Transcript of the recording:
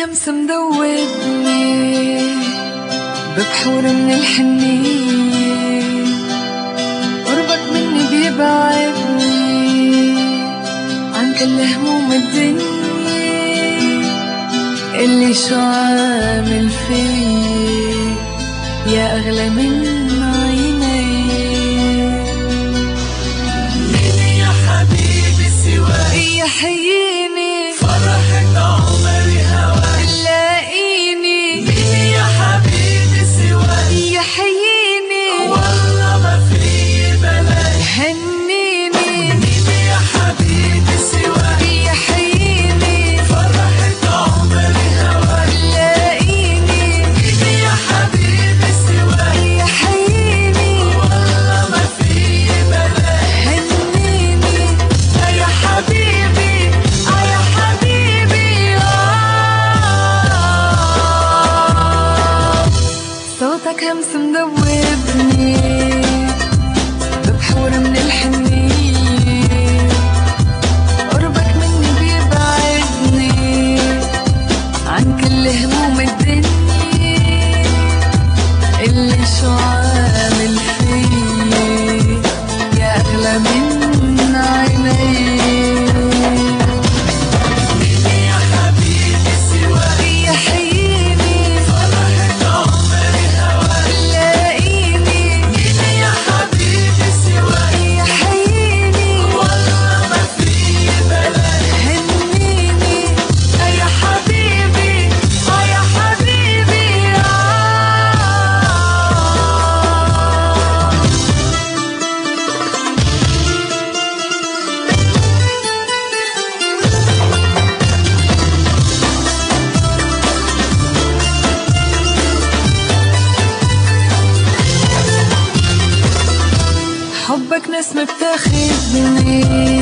همس مذوبني ببحور من الحنية، قربك مني بيبعدني عن كل هموم الدنيا. قلي شو عامل فيي يا أغلى من عيني. مين يا حبيبي سواك يحييني فرحة عمري هواك. لاقيني مين يا حبيبي سواك يحييني والله ما في بلاك. هنيني مين يا حبيبي سواك يحييني فرحة عمري هواك. لاقيني مين يا حبيبي سواك يحييني والله ما في بلاك. هنيني يا حبيبي يا حبيبي صوتك همس مذوبني ببحور من الحنية، قربك مني بيبعدني عن كل هموم الدنيا. اللي شو عامل فيي يا أغلى من عيني. مين يا حبيبي سواك يحييني فرحة عمري هواك. لاقيني مين يا حبيبي سواك يحييني والله ما في بلاك. هنيني يا حبيبي يا حبيبي حبك نسمة بتاخدني